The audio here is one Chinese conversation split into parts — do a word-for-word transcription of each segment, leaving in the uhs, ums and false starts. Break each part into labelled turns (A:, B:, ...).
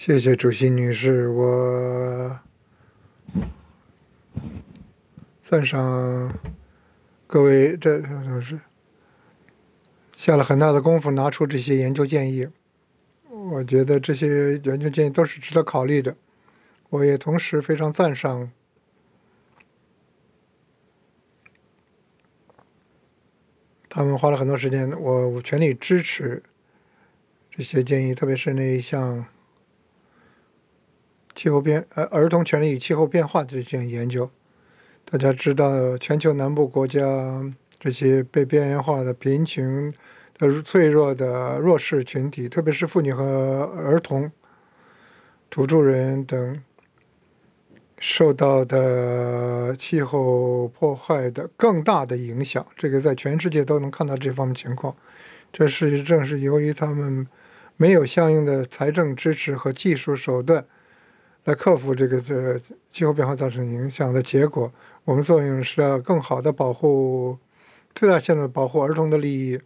A: 谢谢主席女士，我赞赏各位，这是下了很大的功夫拿出这些研究建议。我觉得这些研究建议都是值得考虑的。我也同时非常赞赏他们花了很多时间，我我全力支持这些建议，特别是那一项气候变呃儿童权利与气候变化的这项研究。大家知道，全球南部国家这些被边缘化的、贫穷的、脆弱的弱势群体，特别是妇女和儿童、土著人等，受到的气候破坏的更大的影响。这个在全世界都能看到这方面情况。这是正是由于他们没有相应的财政支持和技术手段来克服这个这气候变化造成影响的结果。我们作用是要更好的保护，最大限度保护儿童的利益。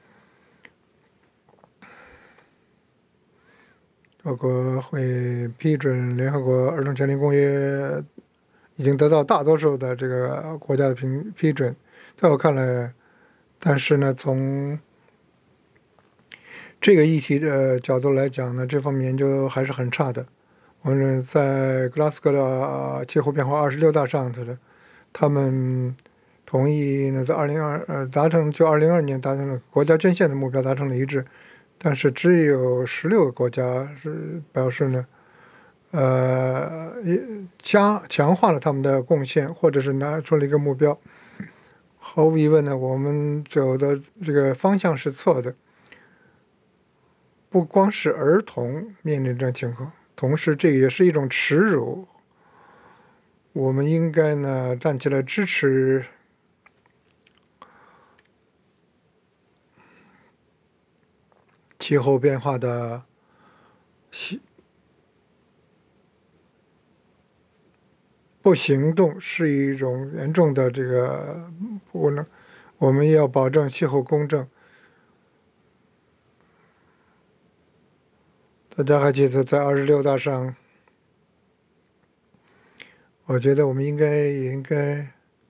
A: 各国会批准联合国儿童权利公约，已经得到大多数的这个国家的批批准。在我看来，但是呢，从这个议题的角度来讲呢，这方面研究还是很差的。我们在格拉斯哥的气候变化二十六大上头的，他们同意呢，在二零二呃达成就二零二年达成了国家捐献的目标达成了一致，但是只有十六个国家是表示呢，呃，加强化了他们的贡献，或者是拿出了一个目标。毫无疑问呢，我们走的这个方向是错的。不光是儿童面临这种情况，同时这也是一种耻辱。我们应该呢站起来支持气候变化的不行动是一种严重的这个不能，我们要保证气候公正。大家还记得在二十六大上，我觉得我们应该也应该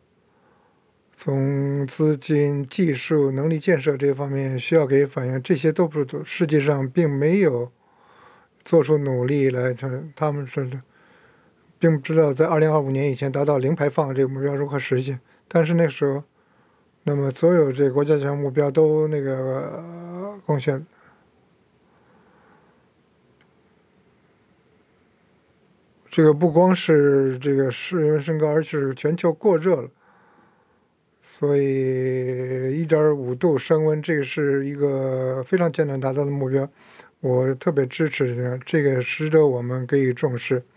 A: 从资金、技术、能力建设这方面需要给反映，这些都不是世界上并没有做出努力来，他们是并不知道在二零二五年以前达到零排放这个目标如何实现。但是那时候，那么所有这个国家项目标都那个、呃、贡献。这个不光是这个世人升高，而是全球过热了。所以一点五度升温，这个是一个非常艰难达到的目标。我特别支持这个，这个值得我们给予重视。